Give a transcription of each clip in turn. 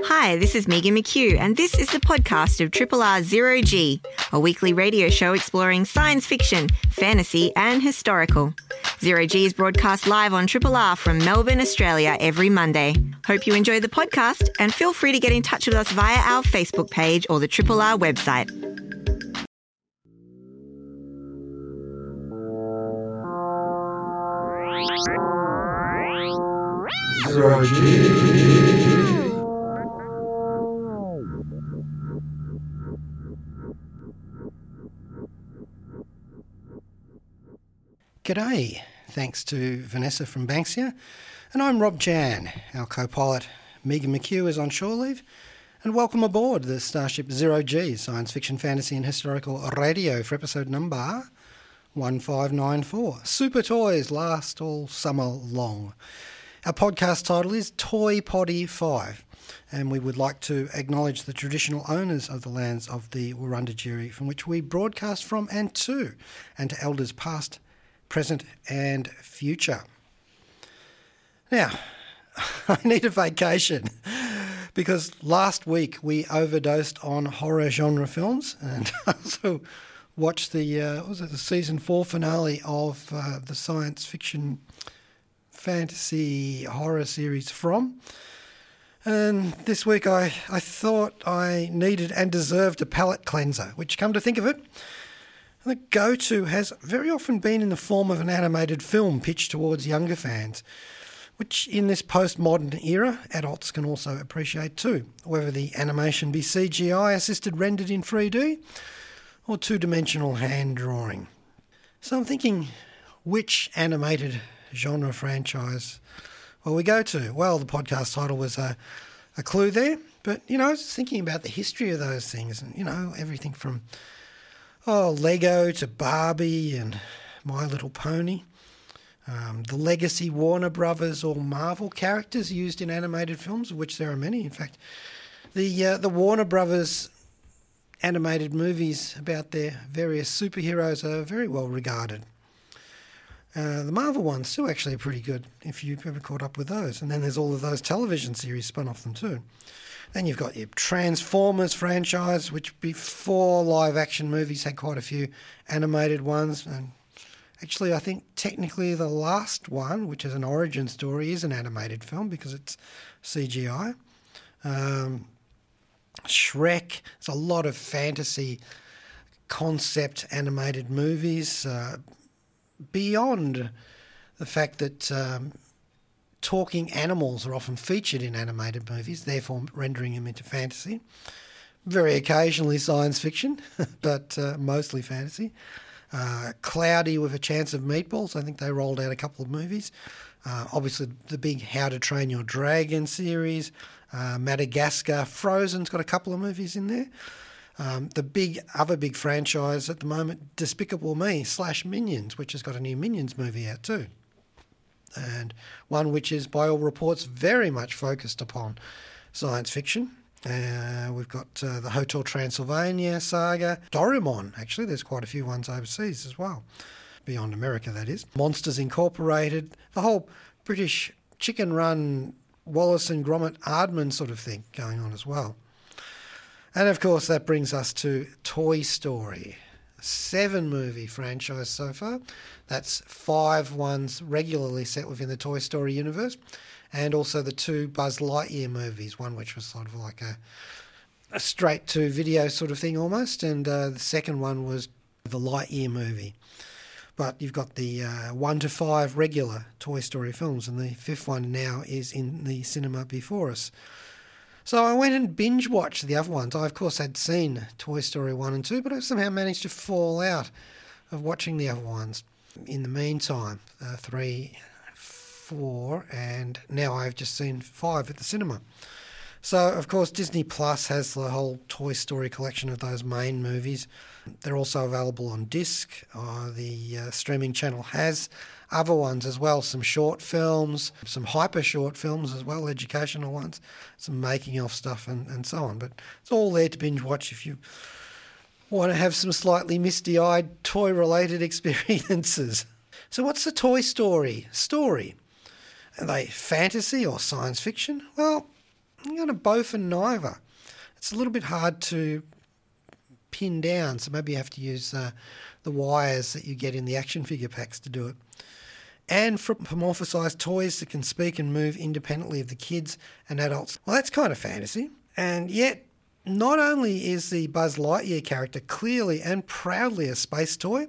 Hi, this is Megan McHugh, and this is the podcast of Triple R Zero G, a weekly radio show exploring science fiction, fantasy, and historical. Zero G is broadcast live on Triple R from Melbourne, Australia, every Monday. Hope you enjoy the podcast, and feel free to get in touch with us via our Facebook page or the Triple R website. Zero G. G'day, thanks to Vanessa from Banksia, and I'm Rob Jan. Our co-pilot Megan McHugh is on shore leave, and welcome aboard the Starship Zero G, science fiction, fantasy and historical radio for episode number 1594. Super Toys last all summer long. Our podcast title is Toy Poddy 5, and we would like to acknowledge the traditional owners of the lands of the Wurundjeri from which we broadcast from and to elders past, present and future. Now, I need a vacation because last week we overdosed on horror genre films and also watched the season 4 finale of the science fiction fantasy horror series From. And this week I thought I needed and deserved a palate cleanser, which, come to think of it, the go-to has very often been in the form of an animated film pitched towards younger fans, which in this postmodern era, adults can also appreciate too, whether the animation be CGI-assisted rendered in 3D or two-dimensional hand drawing. So I'm thinking, which animated genre franchise will we go to? Well, the podcast title was a clue there, but, I was thinking about the history of those things and, everything from Lego to Barbie and My Little Pony. The legacy Warner Brothers or Marvel characters used in animated films, of which there are many. In fact, the Warner Brothers animated movies about their various superheroes are very well regarded. The Marvel ones too actually are pretty good, if you've ever caught up with those. And then there's all of those television series spun off them too. Then you've got your Transformers franchise, which before live-action movies had quite a few animated ones. And actually, I think technically the last one, which is an origin story, is an animated film because it's CGI. Shrek, there's a lot of fantasy concept animated movies. Beyond the fact that talking animals are often featured in animated movies, therefore rendering them into fantasy. Very occasionally science fiction, but mostly fantasy. Cloudy with a Chance of Meatballs, I think they rolled out a couple of movies. Obviously the big How to Train Your Dragon series. Madagascar, Frozen's got a couple of movies in there. The other big franchise at the moment, Despicable Me / Minions, which has got a new Minions movie out too. And one which is, by all reports, very much focused upon science fiction. We've got the Hotel Transylvania saga. Doraemon, actually, there's quite a few ones overseas as well. Beyond America, that is. Monsters Incorporated, the whole British chicken run, Wallace and Gromit Aardman sort of thing going on as well. And of course, that brings us to Toy Story. 7-movie franchise so far. That's 5 ones regularly set within the Toy Story universe, and also the 2 Buzz Lightyear movies, one which was sort of like a straight-to-video sort of thing almost, and the second one was the Lightyear movie. But you've got the 1 to 5 regular Toy Story films, and the 5th one now is in the cinema before us. So I went and binge-watched the other ones. I, of course, had seen Toy Story 1 and 2, but I somehow managed to fall out of watching the other ones. In the meantime, 3, 4, and now I've just seen 5 at the cinema. So, of course, Disney Plus has the whole Toy Story collection of those main movies. They're also available on disc. The streaming channel has other ones as well, some short films, some hyper short films as well, educational ones, some making of stuff and so on. But it's all there to binge watch if you want to have some slightly misty-eyed toy-related experiences. So what's the Toy Story story? Are they fantasy or science fiction? Well, I'm going to both and neither. It's a little bit hard to pin down, so maybe you have to use the wires that you get in the action figure packs to do it. Anthropomorphised toys that can speak and move independently of the kids and adults. Well, that's kind of fantasy. And yet, not only is the Buzz Lightyear character clearly and proudly a space toy,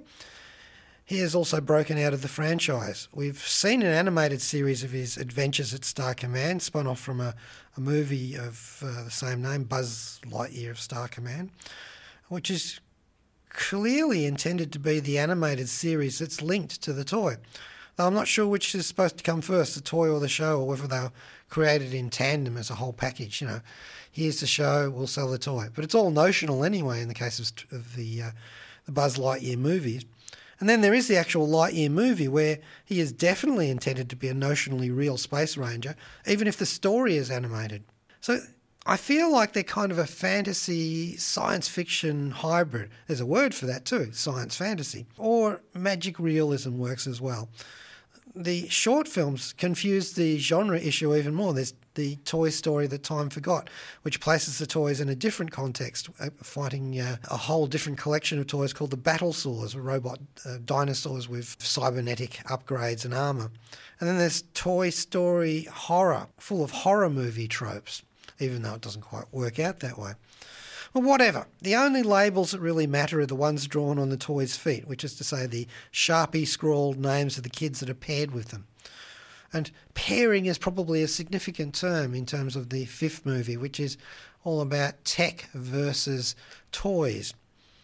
he has also broken out of the franchise. We've seen an animated series of his adventures at Star Command, spun off from a movie of the same name, Buzz Lightyear of Star Command, which is clearly intended to be the animated series that's linked to the toy. Though I'm not sure which is supposed to come first, the toy or the show, or whether they're created in tandem as a whole package. You know, here's the show, we'll sell the toy. But it's all notional anyway in the case of the Buzz Lightyear movies. And then there is the actual Lightyear movie where he is definitely intended to be a notionally real space ranger, even if the story is animated. So I feel like they're kind of a fantasy science fiction hybrid. There's a word for that too, science fantasy. Or magic realism works as well. The short films confuse the genre issue even more. There's the Toy Story That Time Forgot, which places the toys in a different context, fighting a whole different collection of toys called the Battlesaurs, robot dinosaurs with cybernetic upgrades and armour. And then there's Toy Story Horror, full of horror movie tropes, even though it doesn't quite work out that way. Well, whatever. The only labels that really matter are the ones drawn on the toys' feet, which is to say the Sharpie scrawled names of the kids that are paired with them. And pairing is probably a significant term in terms of the fifth movie, which is all about tech versus toys.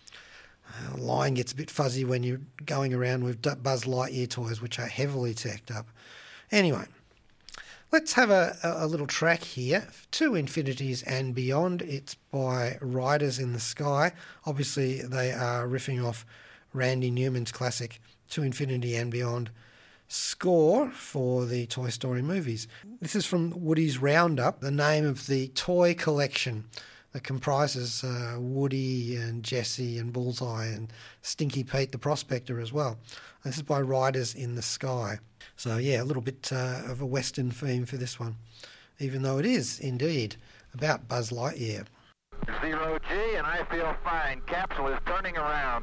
The line gets a bit fuzzy when you're going around with Buzz Lightyear toys, which are heavily teched up. Anyway, let's have a little track here, To Infinities and Beyond. It's by Riders in the Sky. Obviously, they are riffing off Randy Newman's classic To Infinity and Beyond score for the Toy Story movies. This is from Woody's Roundup, the name of the toy collection that comprises Woody and Jessie and Bullseye and Stinky Pete the Prospector as well. This is by Riders in the Sky. So yeah, a little bit of a Western theme for this one, even though it is indeed about Buzz Lightyear. 0G, and I feel fine. Capsule is turning around.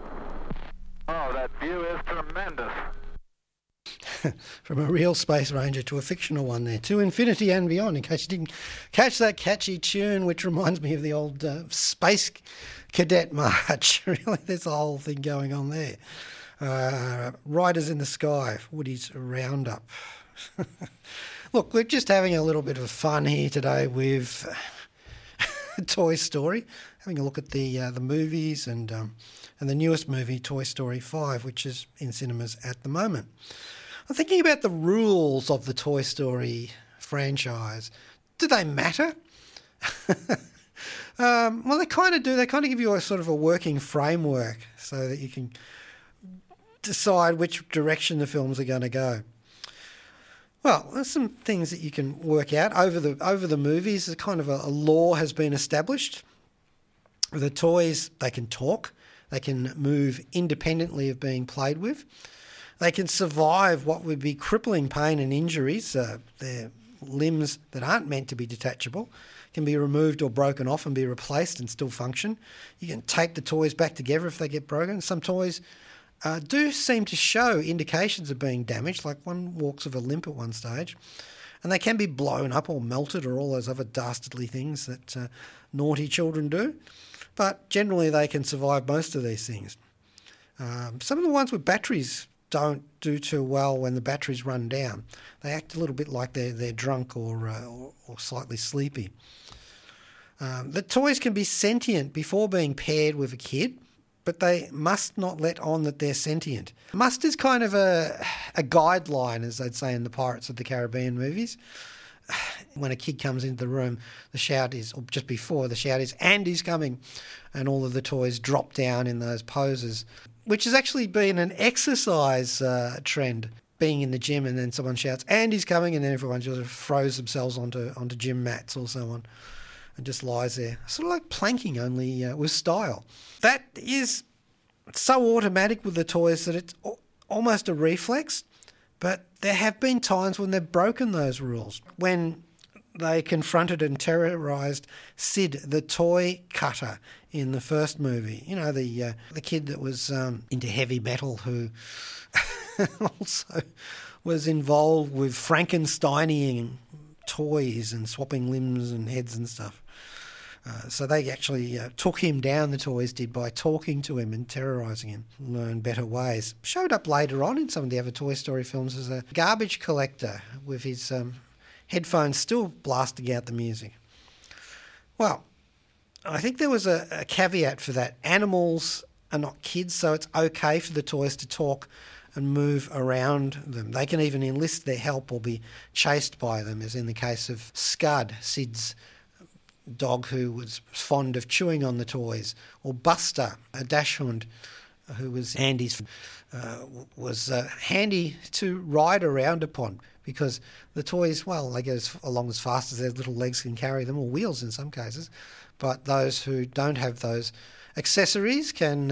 Oh, that view is tremendous. From a real space ranger to a fictional one there. To Infinity and Beyond, in case you didn't catch that catchy tune, which reminds me of the old Space Cadet March. Really, there's a whole thing going on there. Riders in the Sky, Woody's Roundup. Look, we're just having a little bit of fun here today with Toy Story, having a look at the movies and the newest movie, Toy Story 5, which is in cinemas at the moment. I'm thinking about the rules of the Toy Story franchise. Do they matter? Well, they kind of do. They kind of give you a sort of a working framework so that you can decide which direction the films are going to go. Well, there's some things that you can work out over the movies. A kind of a law has been established. The toys, they can talk. They can move independently of being played with. They can survive what would be crippling pain and injuries. Their limbs that aren't meant to be detachable can be removed or broken off and be replaced and still function. You can tape the toys back together if they get broken. Some toys do seem to show indications of being damaged, like one walks with a limp at one stage. And they can be blown up or melted or all those other dastardly things that naughty children do. But generally they can survive most of these things. Some of the ones with batteries don't do too well when the batteries run down. They act a little bit like they're drunk or slightly sleepy. The toys can be sentient before being paired with a kid, but they must not let on that they're sentient. Must is kind of a guideline, as they'd say in the Pirates of the Caribbean movies. When a kid comes into the room, the shout is, or just before, the shout is, Andy's coming, and all of the toys drop down in those poses, which has actually been an exercise trend, being in the gym and then someone shouts, Andy's coming, and then everyone just throws themselves onto gym mats or so on and just lies there. Sort of like planking, only with style. That is so automatic with the toys that it's almost a reflex. But there have been times when they've broken those rules. When they confronted and terrorised Sid, the toy cutter, in the first movie. You know, the kid that was into heavy metal who also was involved with Frankensteining toys and swapping limbs and heads and stuff. So they actually took him down, the toys did, by talking to him and terrorising him, learn better ways. Showed up later on in some of the other Toy Story films as a garbage collector with his headphones still blasting out the music. Well, I think there was a caveat for that. Animals are not kids, so it's okay for the toys to talk and move around them. They can even enlist their help or be chased by them, as in the case of Scud, Sid's dog who was fond of chewing on the toys, or Buster, a dachshund who was Andy's, was handy to ride around upon because the toys, well, they go along as fast as their little legs can carry them, or wheels in some cases, but those who don't have those accessories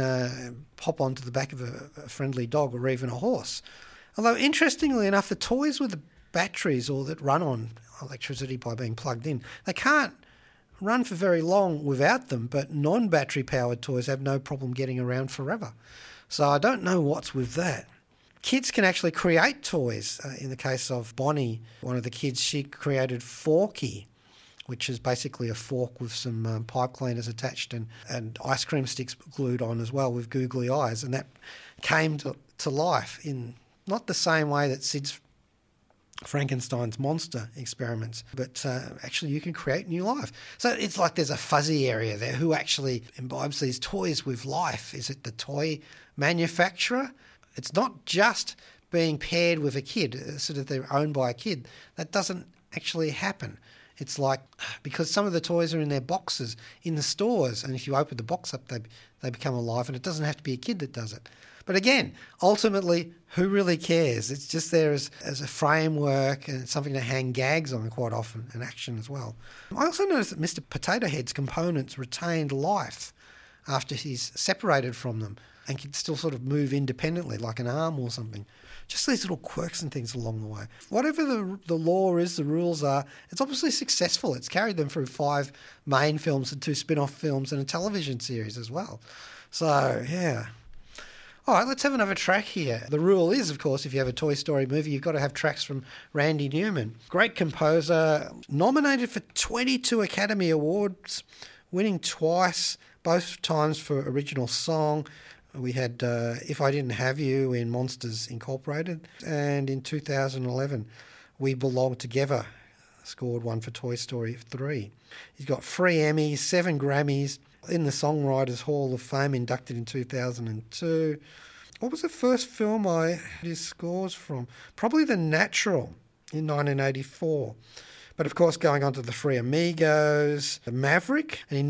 can hop onto the back of a friendly dog or even a horse. Although, interestingly enough, the toys with the batteries or that run on electricity by being plugged in, they can't run for very long without them, but non-battery powered toys have no problem getting around forever. So I don't know what's with that. Kids can actually create toys. In the case of Bonnie, one of the kids, she created Forky, which is basically a fork with some pipe cleaners attached and ice cream sticks glued on as well with googly eyes. And that came to life in not the same way that Sid's Frankenstein's monster experiments, but actually you can create new life. So it's like there's a fuzzy area there. Who actually imbibes these toys with life? Is it the toy manufacturer? It's not just being paired with a kid, so that they're owned by a kid. That doesn't actually happen. It's like, because some of the toys are in their boxes in the stores, and if you open the box up, they become alive, and it doesn't have to be a kid that does it. But again, ultimately, who really cares? It's just there as a framework, and it's something to hang gags on quite often, and action as well. I also noticed that Mr. Potato Head's components retained life after he's separated from them and can still sort of move independently, like an arm or something. Just these little quirks and things along the way. Whatever the law is, the rules are, it's obviously successful. It's carried them through 5 main films and 2 spin-off films and a television series as well. So, yeah. All right, let's have another track here. The rule is, of course, if you have a Toy Story movie, you've got to have tracks from Randy Newman. Great composer, nominated for 22 Academy Awards, winning twice, both times for original song. We had If I Didn't Have You in Monsters Incorporated, and in 2011, We Belong Together, scored one for Toy Story 3. He's got 3 Emmys, 7 Grammys, in the Songwriters Hall of Fame, inducted in 2002. What was the first film I had his scores from? Probably The Natural in 1984. But of course, going on to The Three Amigos, The Maverick, and in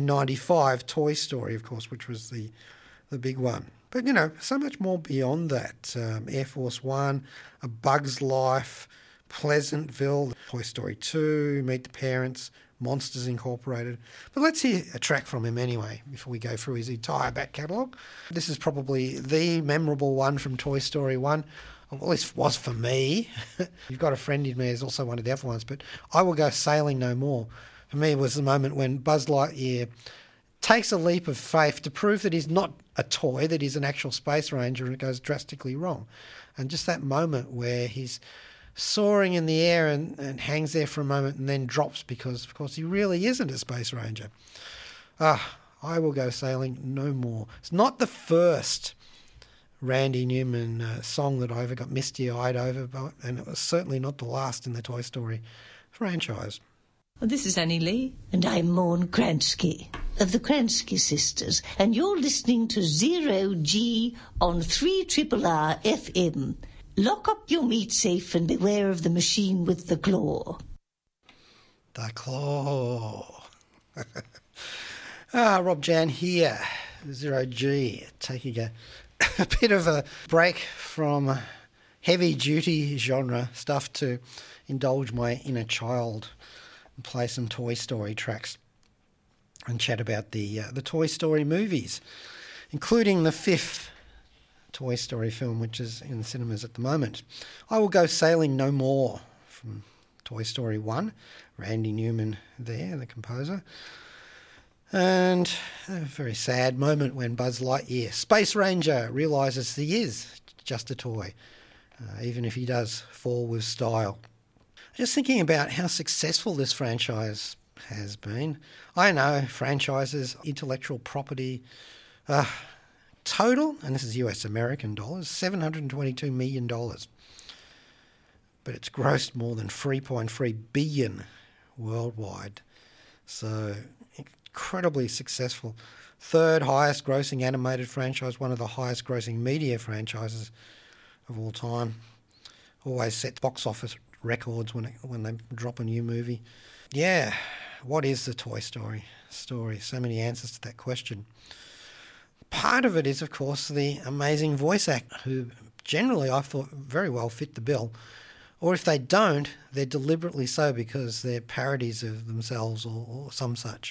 1995, Toy Story, of course, which was the big one. But, you know, so much more beyond that. Air Force One, A Bug's Life, Pleasantville, Toy Story 2, Meet the Parents, Monsters Incorporated. But let's hear a track from him anyway before we go through his entire back catalogue. This is probably the memorable one from Toy Story 1. Well, at least was for me. You've Got a Friend in Me is also one of the other ones, but I Will Go Sailing No More. For me, it was the moment when Buzz Lightyear takes a leap of faith to prove that he's not a toy, that he's an actual space ranger, and it goes drastically wrong. And just that moment where he's soaring in the air and hangs there for a moment and then drops because, of course, he really isn't a space ranger. I Will Go Sailing No More. It's not the first Randy Newman song that I ever got misty-eyed over, and it was certainly not the last in the Toy Story franchise. This is Annie Lee. And I'm Maureen Kransky of the Kransky Sisters, and you're listening to Zero G on 3RRR FM. Lock up your meat safe and beware of the machine with the claw. The claw. Rob Jan here, Zero G, taking a bit of a break from heavy-duty genre stuff to indulge my inner child and play some Toy Story tracks and chat about the Toy Story movies, including the 5th Toy Story film, which is in the cinemas at the moment. I Will Go Sailing No More from Toy Story 1. Randy Newman there, the composer. And a very sad moment when Buzz Lightyear, Space Ranger, realises he is just a toy, even if he does fall with style. Just thinking about how successful this franchise has been. I know franchises, intellectual property, total, and this is US American dollars, $722 million. But it's grossed more than $3.3 billion worldwide. So incredibly successful. Third highest grossing animated franchise, one of the highest grossing media franchises of all time. Always set box office records when they drop a new movie. Yeah, what is the Toy Story story? So many answers to that question. Part of it is, of course, the amazing voice actor who generally I thought very well fit the bill. Or if they don't, they're deliberately so because they're parodies of themselves or some such.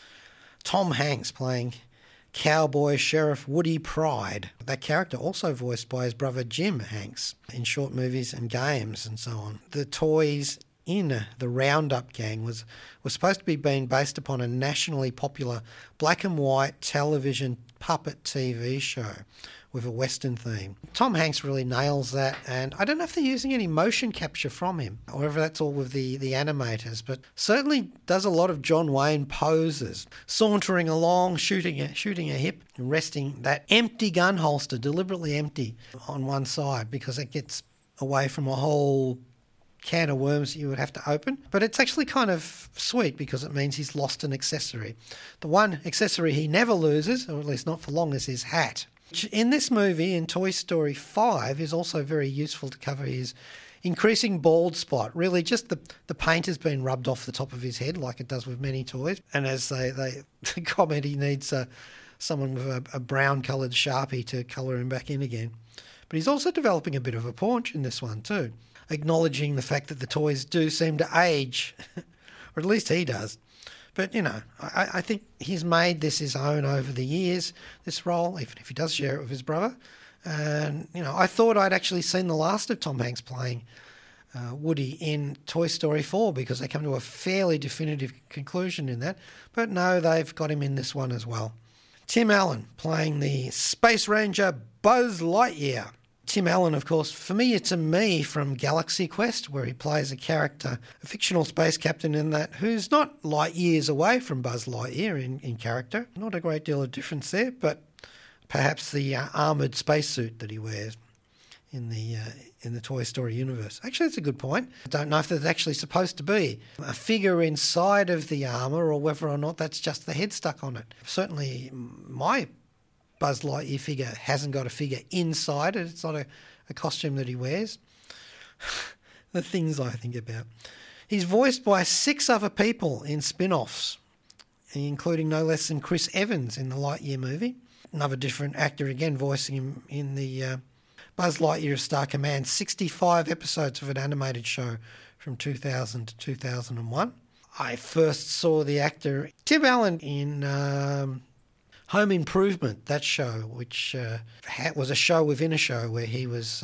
Tom Hanks playing Cowboy Sheriff Woody Pride. That character also voiced by his brother Jim Hanks in short movies and games and so on. The toys in the Roundup Gang was supposed to be being based upon a nationally popular black and white television puppet TV show with a Western theme. Tom Hanks really nails that, and I don't know if they're using any motion capture from him, or whether that's all with the animators, but certainly does a lot of John Wayne poses, sauntering along, shooting a hip, and resting that empty gun holster, deliberately empty, on one side because it gets away from a whole can of worms that you would have to open. But it's actually kind of sweet because it means he's lost an accessory. The one accessory he never loses, or at least not for long, is his hat. In this movie, in Toy Story 5, is also very useful to cover his increasing bald spot. Really, just the paint has been rubbed off the top of his head like it does with many toys. And as they comment, he needs someone with a brown-coloured Sharpie to colour him back in again. But he's also developing a bit of a paunch in this one too, acknowledging the fact that the toys do seem to age, or at least he does. But, you know, I think he's made this his own over the years, this role, even if he does share it with his brother. And, you know, I thought I'd actually seen the last of Tom Hanks playing Woody in Toy Story 4 because they come to a fairly definitive conclusion in that. But no, they've got him in this one as well. Tim Allen playing the Space Ranger Buzz Lightyear. Tim Allen, of course, familiar to me from Galaxy Quest, where he plays a character, a fictional space captain in that, who's not light years away from Buzz Lightyear in character. Not a great deal of difference there, but perhaps the armoured spacesuit that he wears in the Toy Story universe. Actually, that's a good point. I don't know if there's actually supposed to be a figure inside of the armour or whether or not that's just the head stuck on it. Certainly, my Buzz Lightyear figure hasn't got a figure inside it. It's not a costume that he wears. The things I think about. He's voiced by 6 other people in spin-offs, including no less than Chris Evans in the Lightyear movie. Another different actor again voicing him in the Buzz Lightyear Star Command, 65 episodes of an animated show from 2000 to 2001. I first saw the actor Tim Allen in Home Improvement, that show, which was a show within a show where he was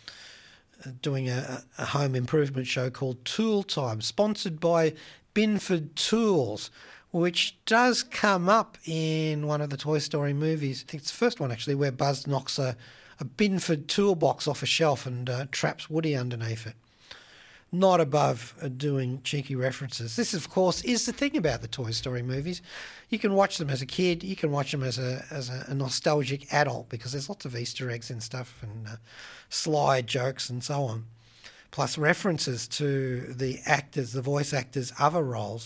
doing a home improvement show called Tool Time, sponsored by Binford Tools, which does come up in one of the Toy Story movies. I think it's the first one, actually, where Buzz knocks a Binford toolbox off a shelf and traps Woody underneath it. Not above doing cheeky references. This, of course, is the thing about the Toy Story movies. You can watch them as a kid. You can watch them as a nostalgic adult because there's lots of Easter eggs and stuff and slide jokes and so on. Plus references to the actors, the voice actors' other roles.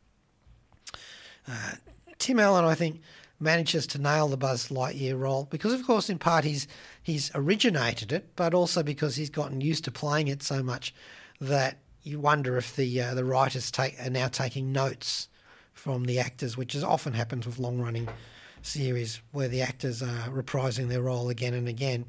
Tim Allen, I think, manages to nail the Buzz Lightyear role because, of course, in part he's originated it, but also because he's gotten used to playing it so much that you wonder if the writers are now taking notes from the actors, which often happens with long-running series where the actors are reprising their role again and again.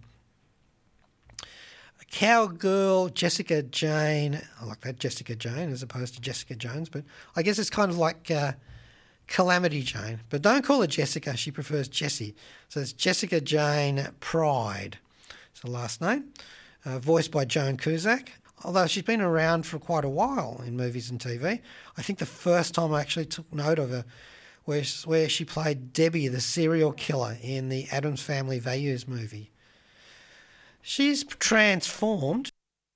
Cowgirl Jessica Jane, I like that, Jessica Jane as opposed to Jessica Jones, but I guess it's kind of like Calamity Jane. But don't call her Jessica, she prefers Jessie. So it's Jessica Jane Pride. It's her last name. Voiced by Joan Cusack. although she's been around for quite a while in movies and TV. I think the first time I actually took note of her was where she played Debbie, the serial killer, in the Addams Family Values movie. She's transformed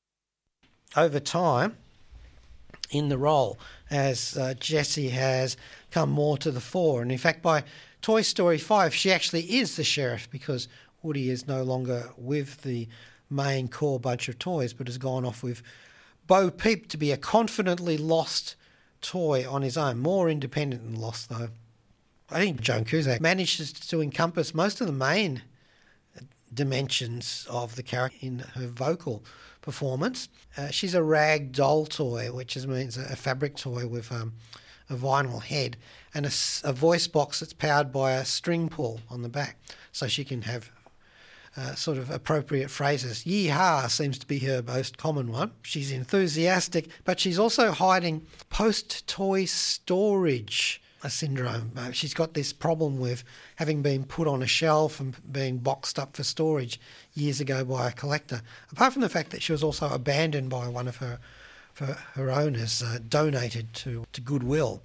over time in the role as Jessie has come more to the fore. And in fact, by Toy Story 5, she actually is the sheriff because Woody is no longer with the main core bunch of toys but has gone off with Bo Peep to be a confidently lost toy on his own. More independent than lost, though. I think Joan Cusack manages to encompass most of the main dimensions of the character in her vocal performance. She's a rag doll toy, which means a fabric toy with a vinyl head and a voice box that's powered by a string pull on the back, so she can have sort of appropriate phrases. Yee-haw seems to be her most common one. She's enthusiastic, but she's also hiding post-toy storage syndrome. She's got this problem with having been put on a shelf and being boxed up for storage years ago by a collector. Apart from the fact that she was also abandoned by one of her owners, donated to Goodwill.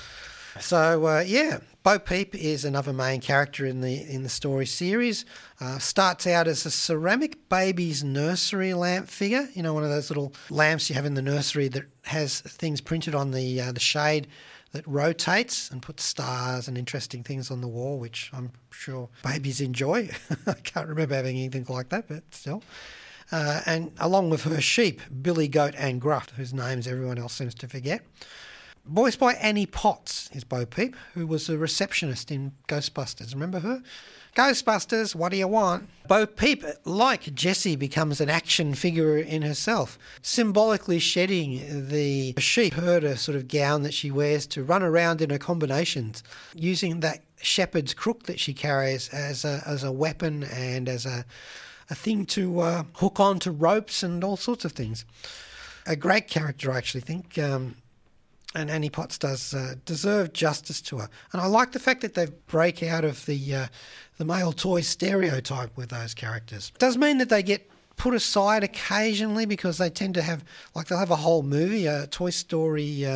So Bo Peep is another main character in the story series. Starts out as a ceramic baby's nursery lamp figure. You know, one of those little lamps you have in the nursery that has things printed on the shade that rotates and puts stars and interesting things on the wall, which I'm sure babies enjoy. I can't remember having anything like that, but still. And along with her sheep, Billy Goat and Gruff, whose names everyone else seems to forget. Voiced by Annie Potts is Bo Peep, who was a receptionist in Ghostbusters. Remember her? Ghostbusters, what do you want? Bo Peep, like Jessie, becomes an action figure in herself, symbolically shedding the sheep herder sort of gown that she wears to run around in her combinations, using that shepherd's crook that she carries as a weapon and as a thing to hook onto ropes and all sorts of things. A great character, I actually think. And Annie Potts does deserve justice to her. And I like the fact that they break out of the male toy stereotype with those characters. It does mean that they get put aside occasionally because they tend to have, they'll have a whole movie. Toy Story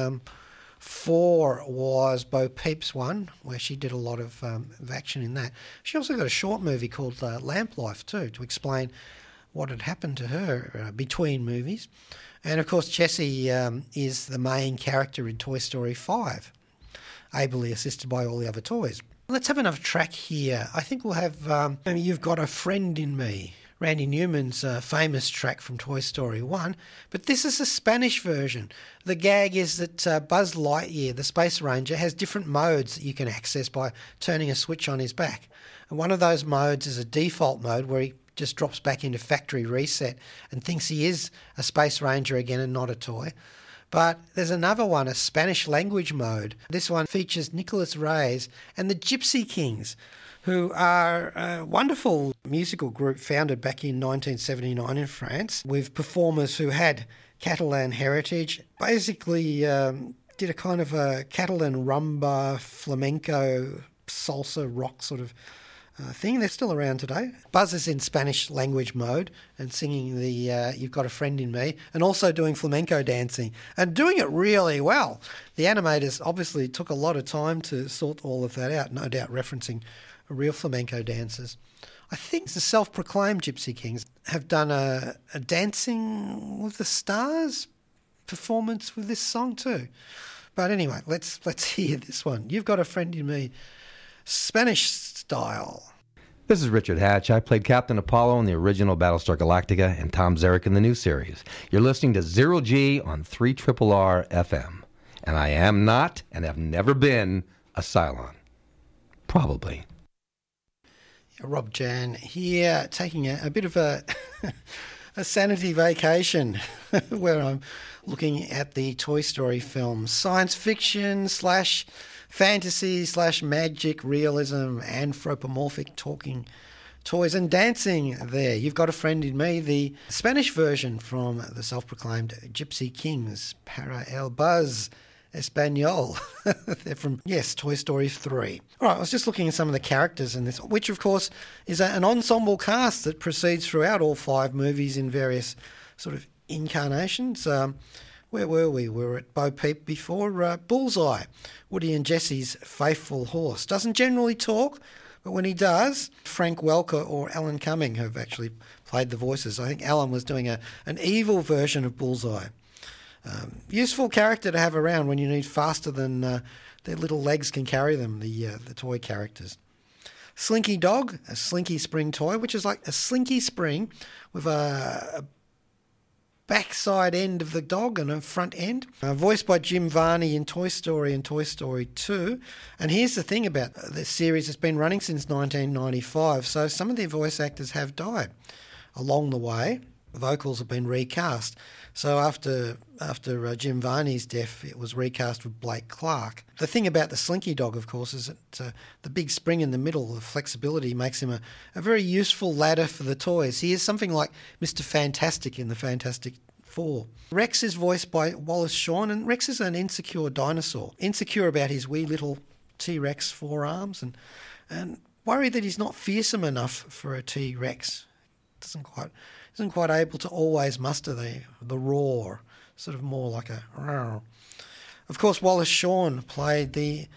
4 was Bo Peep's one, where she did a lot of action in that. She also got a short movie called Lamp Life too, to explain what had happened to her between movies. And, of course, Jessie is the main character in Toy Story 5, ably assisted by all the other toys. Let's have another track here. I think we'll have You've Got a Friend in Me, Randy Newman's famous track from Toy Story 1. But this is a Spanish version. The gag is that Buzz Lightyear, the Space Ranger, has different modes that you can access by turning a switch on his back. And one of those modes is a default mode where he just drops back into factory reset and thinks he is a Space Ranger again and not a toy. But there's another one, a Spanish language mode. This one features Nicholas Reyes and the Gypsy Kings, who are a wonderful musical group founded back in 1979 in France with performers who had Catalan heritage. Basically did a kind of a Catalan rumba, flamenco, salsa, rock sort of thing. They're still around today. Buzz is in Spanish language mode and singing the You've Got a Friend in Me, and also doing flamenco dancing and doing it really well. The animators obviously took a lot of time to sort all of that out, no doubt referencing real flamenco dancers. I think the self-proclaimed Gypsy Kings have done a Dancing with the Stars performance with this song too. But anyway, let's hear this one. You've Got a Friend in Me, Spanish style. This is Richard Hatch. I played Captain Apollo in the original Battlestar Galactica and Tom Zarek in the new series. You're listening to Zero G on 3RRR FM. And I am not and have never been a Cylon. Probably. Yeah, Rob Jan here, taking a bit of a sanity vacation where I'm looking at the Toy Story films. Science fiction / fantasy / magic, realism, anthropomorphic talking toys and dancing there. You've Got a Friend in Me, the Spanish version from the self-proclaimed Gypsy Kings, Para el Buzz Espanol. They're from, yes, Toy Story 3. All right, I was just looking at some of the characters in this, which of course is an ensemble cast that proceeds throughout all 5 movies in various sort of incarnations. Where were we? We were at Bo Peep before. Bullseye, Woody and Jesse's faithful horse. Doesn't generally talk, but when he does, Frank Welker or Alan Cumming have actually played the voices. I think Alan was doing an evil version of Bullseye. Useful character to have around when you need faster than their little legs can carry them, the toy characters. Slinky Dog, a Slinky Spring toy, which is like a Slinky Spring with a backside end of the dog and a front end. Voiced by Jim Varney in Toy Story and Toy Story 2. And here's the thing about this series, it's been running since 1995, so some of their voice actors have died along the way. The vocals have been recast. So after Jim Varney's death, it was recast with Blake Clark. The thing about the Slinky Dog, of course, is that the big spring in the middle, the flexibility, makes him a very useful ladder for the toys. He is something like Mr. Fantastic in the Fantastic Four. Rex is voiced by Wallace Shawn, and Rex is an insecure dinosaur. Insecure about his wee little T-Rex forearms and worried that he's not fearsome enough for a T-Rex. Isn't quite able to always muster the roar, sort of more like a roar. Of course, Wallace Shawn played the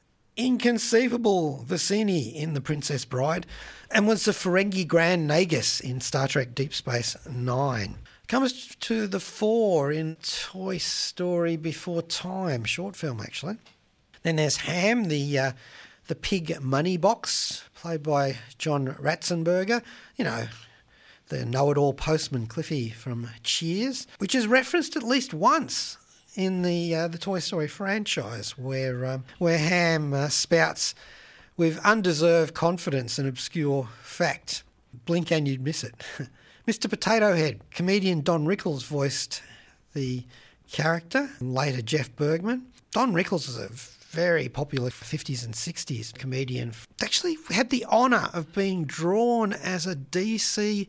inconceivable Vicini in The Princess Bride and was the Ferengi Grand Nagus in Star Trek Deep Space Nine. Comes to the fore in Toy Story Before Time, short film actually. Then there's Ham, the pig money box, played by John Ratzenberger. You know, the know-it-all postman Cliffy from Cheers, which is referenced at least once in the Toy Story franchise, where Ham spouts with undeserved confidence an obscure fact. Blink and you'd miss it. Mr. Potato Head, comedian Don Rickles voiced the character, and later Jeff Bergman. Don Rickles was a very popular 50s and 60s comedian. Actually had the honour of being drawn as a DC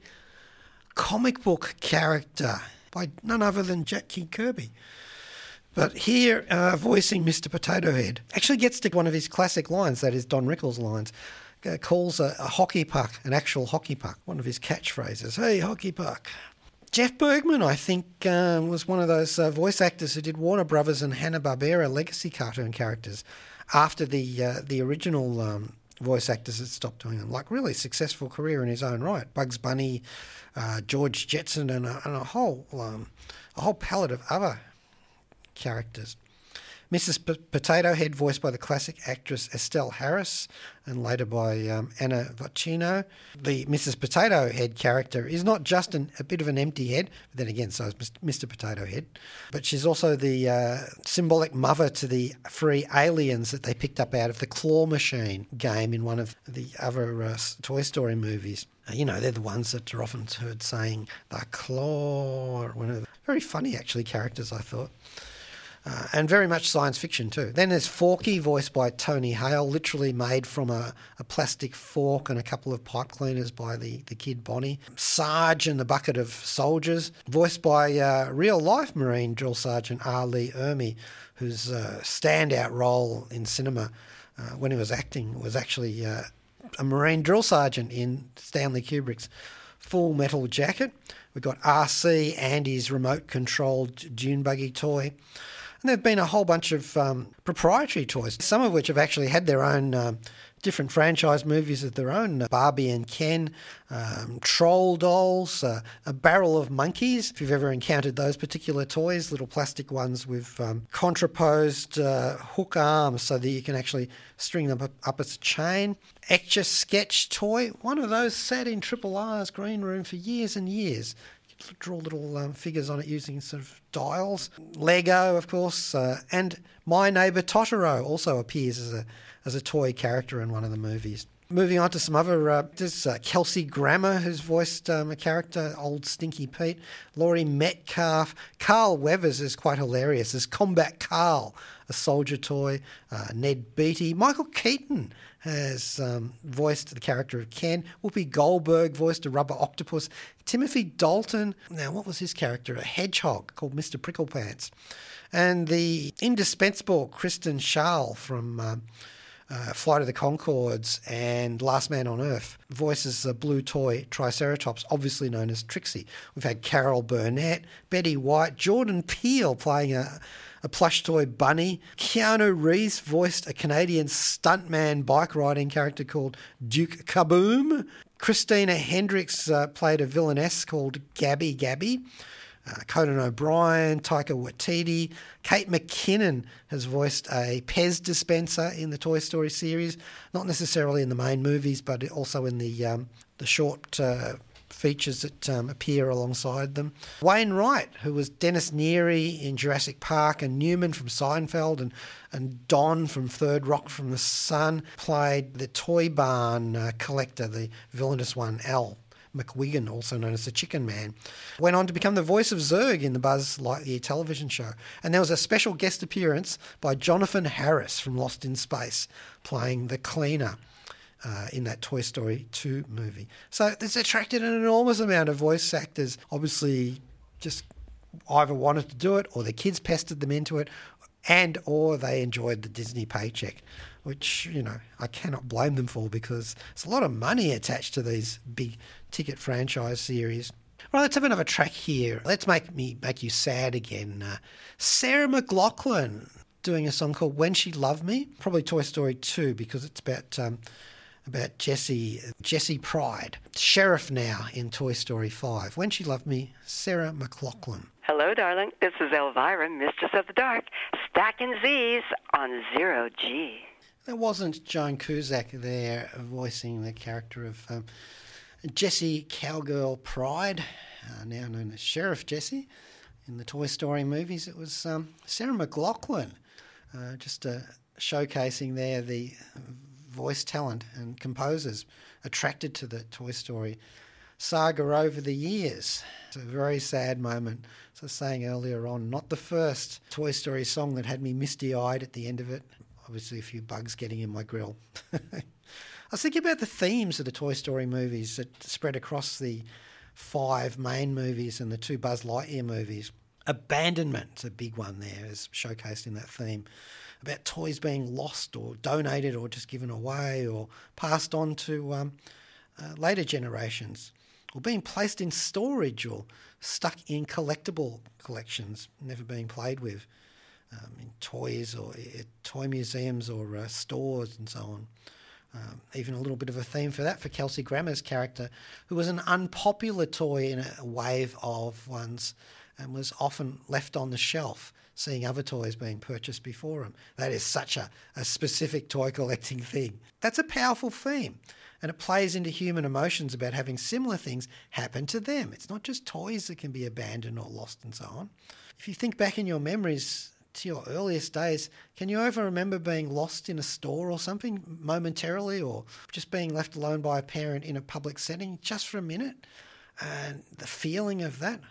comic book character by none other than Jack Kid Kirby. But here, voicing Mr. Potato Head, actually gets to one of his classic lines, that is Don Rickles' lines, calls a hockey puck an actual hockey puck, one of his catchphrases, "Hey, hockey puck." Jeff Bergman, I think, was one of those voice actors who did Warner Brothers and Hanna-Barbera legacy cartoon characters after the original voice actors had stopped doing them. Like, really successful career in his own right. Bugs Bunny, George Jetson, and a whole palette of other characters. Mrs. Potato Head, voiced by the classic actress Estelle Harris and later by Anna Vocino. The Mrs. Potato Head character is not just a bit of an empty head, but then again, so is Mr. Potato Head. But she's also the symbolic mother to the 3 aliens that they picked up out of the Claw Machine game in one of the other Toy Story movies. You know, they're the ones that are often heard saying, "The Claw." One of the very funny, actually, characters, I thought. And very much science fiction too. Then there's Forky, voiced by Tony Hale, literally made from a plastic fork and a couple of pipe cleaners by the kid Bonnie. Sarge and the Bucket of Soldiers, voiced by real-life Marine Drill Sergeant R. Lee Ermey, whose standout role in cinema when he was acting was actually a Marine Drill Sergeant in Stanley Kubrick's Full Metal Jacket. We've got RC, Andy's remote-controlled dune buggy toy. And there have been a whole bunch of proprietary toys, some of which have actually had their own different franchise movies of their own. Barbie and Ken, Troll dolls, a barrel of monkeys, if you've ever encountered those particular toys, little plastic ones with contraposed hook arms so that you can actually string them up as a chain. Etch-a-Sketch toy, one of those sat in Triple R's green room for years and years. Draw little figures on it using sort of dials. Lego, of course, and My Neighbour Totoro also appears as a toy character in one of the movies. Moving on to some other, there's Kelsey Grammer, who's voiced a character, Old Stinky Pete. Laurie Metcalf. Carl Weathers is quite hilarious as Combat Carl, a soldier toy. Ned Beatty. Michael Keaton has voiced the character of Ken. Whoopi Goldberg voiced a rubber octopus. Timothy Dalton, now what was his character? A hedgehog called Mr. Pricklepants. And the indispensable Kristen Schaal from Flight of the Conchords and Last Man on Earth, voices the blue toy Triceratops, obviously known as Trixie. We've had Carol Burnett, Betty White, Jordan Peele playing a plush toy bunny. Keanu Reeves voiced a Canadian stuntman bike riding character called Duke Kaboom. Christina Hendricks played a villainess called Gabby Gabby. Conan O'Brien, Taika Waititi. Kate McKinnon has voiced a Pez dispenser in the Toy Story series, not necessarily in the main movies, but also in the short features that appear alongside them. Wayne Wright, who was Dennis Neary in Jurassic Park, and Newman from Seinfeld, and Don from Third Rock from the Sun, played the Toy Barn collector, the villainous one, Al McWigan, also known as the Chicken Man, went on to become the voice of Zurg in the Buzz Lightyear television show. And there was a special guest appearance by Jonathan Harris from Lost in Space, playing the cleaner in that Toy Story 2 movie. So this attracted an enormous amount of voice actors, obviously just either wanted to do it or their kids pestered them into it, or they enjoyed the Disney paycheck, which, I cannot blame them for, because there's a lot of money attached to these big ticket franchise series. Right, let's have another track here. Let's make you sad again. Sarah McLachlan doing a song called When She Loved Me, probably Toy Story 2, because it's about Jesse Pride, sheriff now in Toy Story 5. When She Loved Me, Sarah McLachlan. Hello, darling. This is Elvira, Mistress of the Dark, stacking Z's on Zero G. There wasn't Joan Cusack there voicing the character of Jessie Cowgirl Pride, now known as Sheriff Jessie, in the Toy Story movies. It was Sarah McLachlan, just showcasing there the voice talent and composers attracted to the Toy Story saga over the years. It's a very sad moment. As I was saying earlier on, not the first Toy Story song that had me misty-eyed at the end of it. Obviously a few bugs getting in my grill. I was thinking about the themes of the Toy Story movies that spread across the 5 main movies and the 2 Buzz Lightyear movies. Abandonment's a big one there, as showcased in that theme, about toys being lost or donated or just given away or passed on to later generations, or being placed in storage or stuck in collectible collections, never being played with, in toys or toy museums or stores and so on. Even a little bit of a theme for that for Kelsey Grammer's character, who was an unpopular toy in a wave of ones and was often left on the shelf, seeing other toys being purchased before him. That is such a specific toy collecting thing. That's a powerful theme, and it plays into human emotions about having similar things happen to them. It's not just toys that can be abandoned or lost and so on. If you think back in your memories to your earliest days, can you ever remember being lost in a store or something momentarily, or just being left alone by a parent in a public setting just for a minute? And the feeling of that.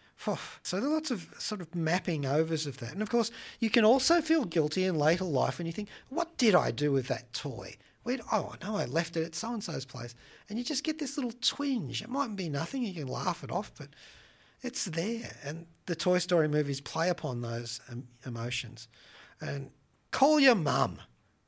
So there are lots of sort of mapping overs of that. And of course, you can also feel guilty in later life when you think, what did I do with that toy? I left it at so-and-so's place. And you just get this little twinge. It mightn't be nothing, you can laugh it off, but it's there. And the Toy Story movies play upon those emotions. And call your mum.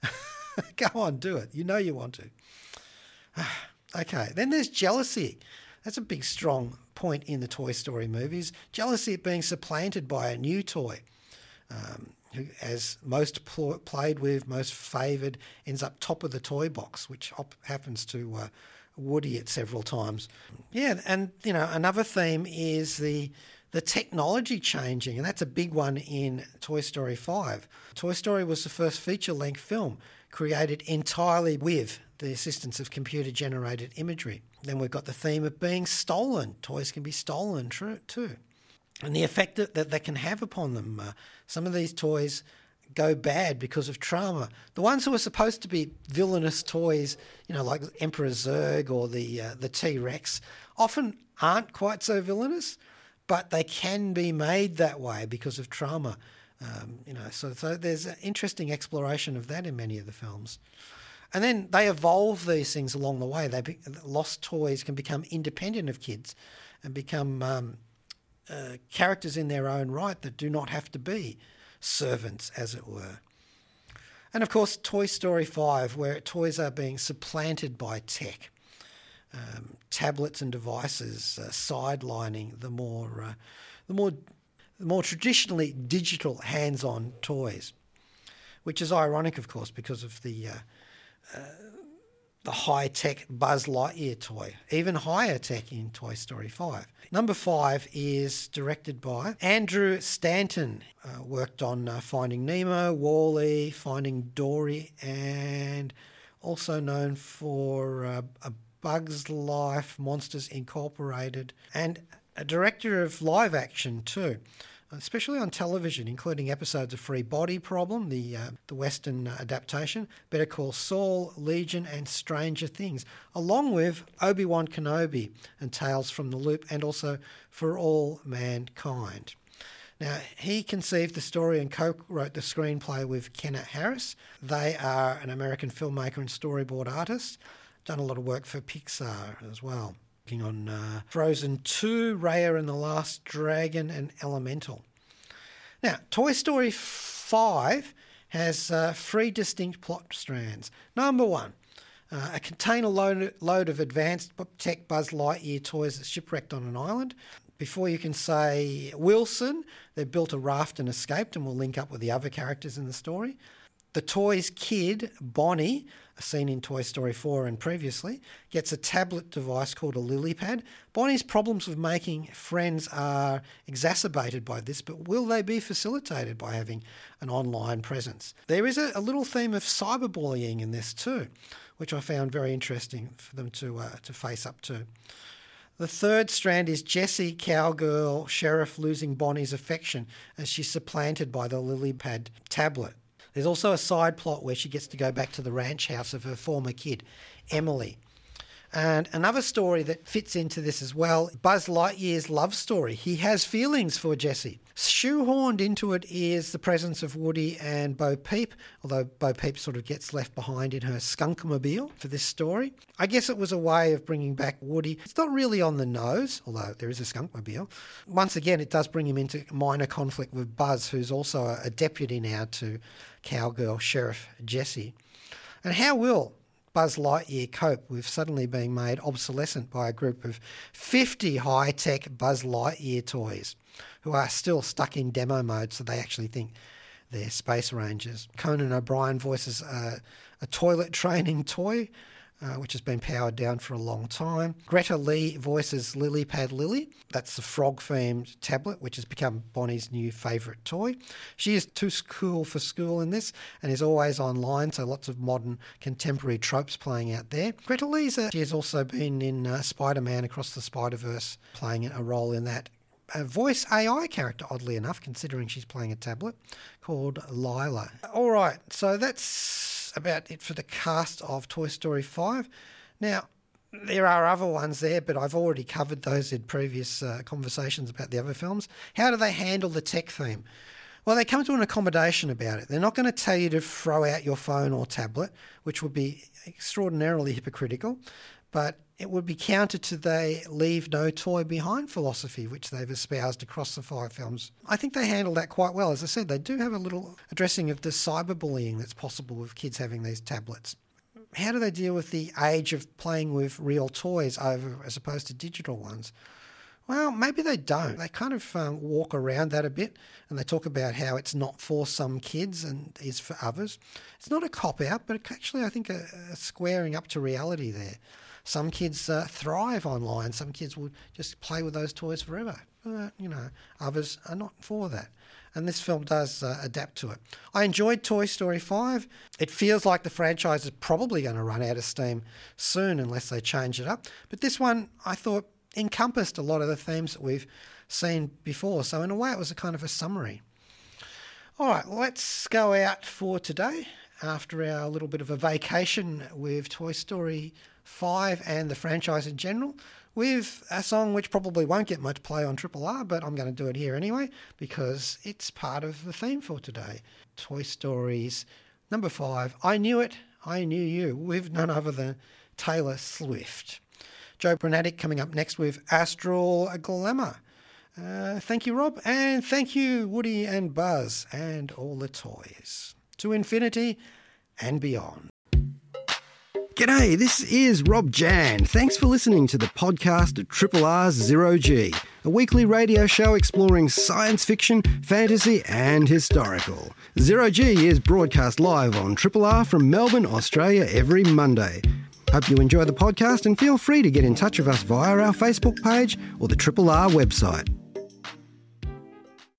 Go on, do it. You know you want to. Okay, then there's jealousy. That's a big, strong point in the Toy Story movies. Jealousy at being supplanted by a new toy, who, as most played with, most favoured, ends up top of the toy box, which happens to Woody at several times. Yeah, and another theme is the technology changing, and that's a big one in Toy Story 5. Toy Story was the first feature-length film created entirely with the assistance of computer-generated imagery. Then we've got the theme of being stolen. Toys can be stolen too. And the effect that can have upon them. Some of these toys go bad because of trauma. The ones who are supposed to be villainous toys, like Emperor Zurg or the T-Rex, often aren't quite so villainous, but they can be made that way because of trauma. So there's an interesting exploration of that in many of the films. And then they evolve these things along the way. Lost toys can become independent of kids and become characters in their own right that do not have to be servants, as it were. And of course, Toy Story 5, where toys are being supplanted by tech. Tablets and devices sidelining the more traditionally digital hands-on toys, which is ironic, of course, because of the high-tech Buzz Lightyear toy, even higher tech in Toy Story 5. Number 5 is directed by Andrew Stanton, worked on Finding Nemo, WALL-E, Finding Dory, and also known for A Bug's Life, Monsters Incorporated, and a director of live action too, especially on television, including episodes of Free Body Problem, the Western adaptation, Better Call Saul, Legion, and Stranger Things, along with Obi-Wan Kenobi and Tales from the Loop, and also For All Mankind. Now, he conceived the story and co-wrote the screenplay with Kenneth Harris. They are an American filmmaker and storyboard artist. Done a lot of work for Pixar as well. Working on Frozen 2, Raya and the Last Dragon, and Elemental. Now, Toy Story 5 has 3 distinct plot strands. Number 1, a container load of advanced tech Buzz Lightyear toys that's shipwrecked on an island. Before you can say Wilson, they've built a raft and escaped, and we'll link up with the other characters in the story. The toy's kid, Bonnie, seen in Toy Story 4 and previously, gets a tablet device called a lily pad. Bonnie's problems with making friends are exacerbated by this, but will they be facilitated by having an online presence? There is a little theme of cyberbullying in this too, which I found very interesting for them to face up to. The third strand is Jessie, cowgirl sheriff, losing Bonnie's affection as she's supplanted by the lily pad tablet. There's also a side plot where she gets to go back to the ranch house of her former kid, Emily. And another story that fits into this as well, Buzz Lightyear's love story. He has feelings for Jessie. Shoehorned into it is the presence of Woody and Bo Peep, although Bo Peep sort of gets left behind in her skunkmobile for this story. I guess it was a way of bringing back Woody. It's not really on the nose, although there is a skunkmobile. Once again, it does bring him into minor conflict with Buzz, who's also a deputy now to cowgirl sheriff Jessie. And how will Buzz Lightyear cope with suddenly being made obsolescent by a group of 50 high-tech Buzz Lightyear toys who are still stuck in demo mode, so they actually think they're space rangers? Conan O'Brien voices a toilet training toy, which has been powered down for a long time. Greta Lee voices Lily Pad Lily. That's the frog-themed tablet, which has become Bonnie's new favourite toy. She is too cool for school in this and is always online, so lots of modern contemporary tropes playing out there. Greta Lee's she has also been in Spider-Man Across the Spider-Verse, playing a role in that. A voice AI character, oddly enough, considering she's playing a tablet, called Lila. All right, so that's about it for the cast of Toy Story 5. Now, there are other ones there, but I've already covered those in previous conversations about the other films. How do they handle the tech theme? Well, they come to an accommodation about it. They're not going to tell you to throw out your phone or tablet, which would be extraordinarily hypocritical, but it would be counter to they leave no toy behind philosophy, which they've espoused across the 5 films. I think they handle that quite well. As I said, they do have a little addressing of the cyberbullying that's possible with kids having these tablets. How do they deal with the age of playing with real toys as opposed to digital ones? Well, maybe they don't. They kind of walk around that a bit, and they talk about how it's not for some kids and is for others. It's not a cop-out, but actually I think a squaring up to reality there. Some kids thrive online. Some kids will just play with those toys forever. Others are not for that. And this film does adapt to it. I enjoyed Toy Story 5. It feels like the franchise is probably going to run out of steam soon unless they change it up. But this one, I thought, encompassed a lot of the themes that we've seen before. So in a way, it was a kind of a summary. All right, let's go out for today after our little bit of a vacation with Toy Story 5 and the franchise in general, with a song which probably won't get much play on Triple R, but I'm going to do it here anyway because it's part of the theme for today. Toy Story's number 5, I Knew It, I Knew You, with none other than Taylor Swift. Joe Brunatic coming up next with Astral Glamour. Thank you, Rob, and thank you, Woody and Buzz, and all the toys. To infinity and beyond. G'day, this is Rob Jan. Thanks for listening to the podcast of Triple R's Zero G, a weekly radio show exploring science fiction, fantasy and historical. Zero G is broadcast live on Triple R from Melbourne, Australia every Monday. Hope you enjoy the podcast and feel free to get in touch with us via our Facebook page or the Triple R website.